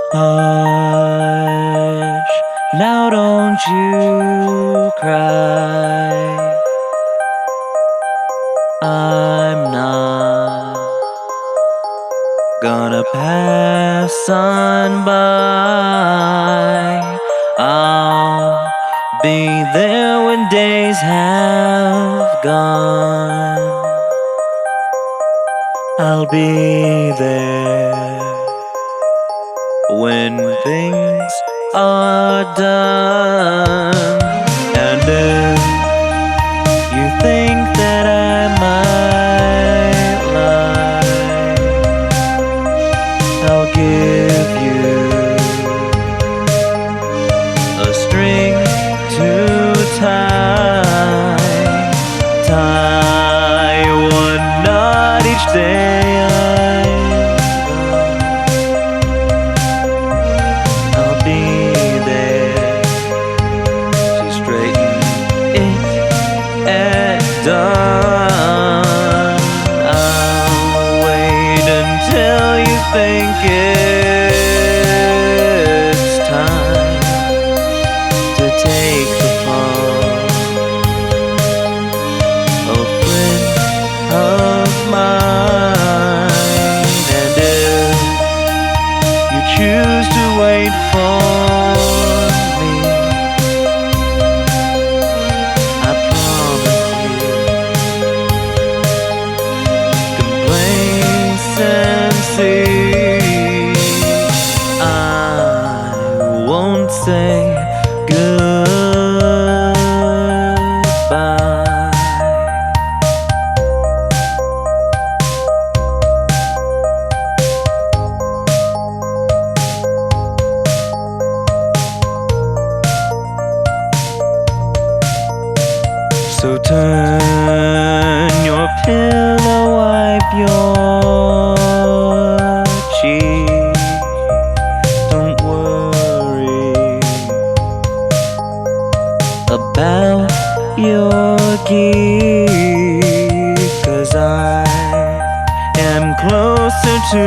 Hush, now don't you cry. I'm not gonna pass on by. I'll be there when days have gone. I'll be there when things are done. And if you think that I might lie, I'll give you a string to tie. Tie one knot each day I'm gone. I'll be there to straighten it at dawn. I'll wait until you think it's time to take the fall. A friend of mine, and if you choose to wait for me, I promise you complacency. I won't say goodbye. So turn your pillow, wipe your cheek. Don't worry about your geek, 'cause I am closer to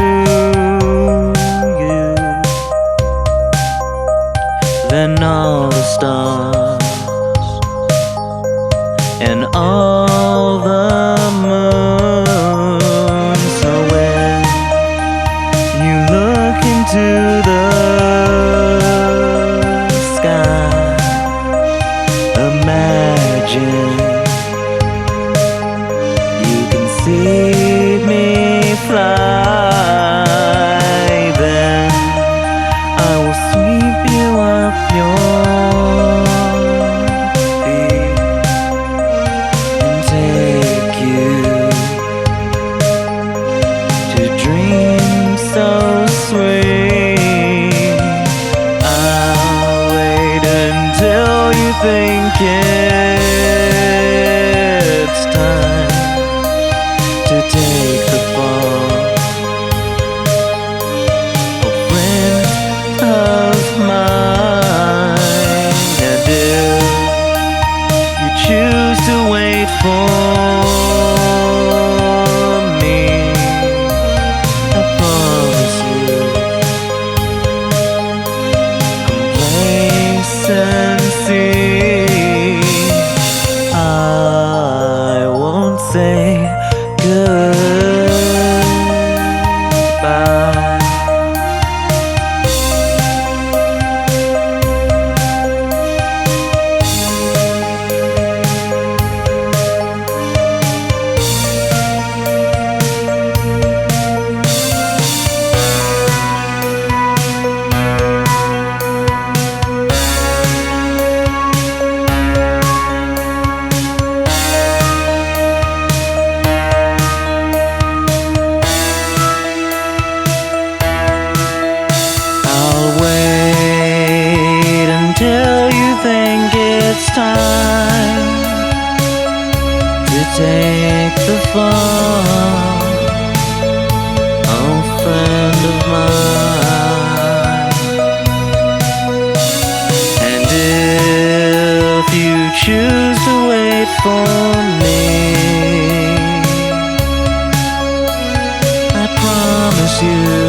you than all the stars and all the moons. So when you look into the sky, imagine you can see me fly. Then I will sweep you off your feet and take you to dreams so sweet. I'll wait until you think it's time to take the fall. A friend of mine, and if you choose to wait for me, I promise you complacency. I won't say goodbye. Till you think it's time to take the fall. Oh, friend of mine, and if you choose to wait for me, I promise you